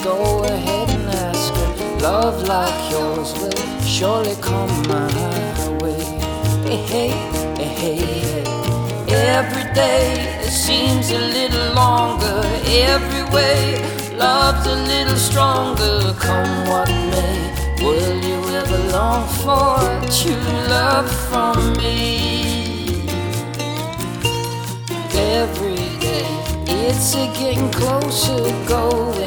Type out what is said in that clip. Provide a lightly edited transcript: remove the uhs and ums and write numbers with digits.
go ahead and ask her. Love like yours will surely come my way. Hey, hey, hey, hey. Every day it seems a little longer. Every way love's a little stronger. Come what may, will you ever long for true love from me? Every day it's a getting closer. Go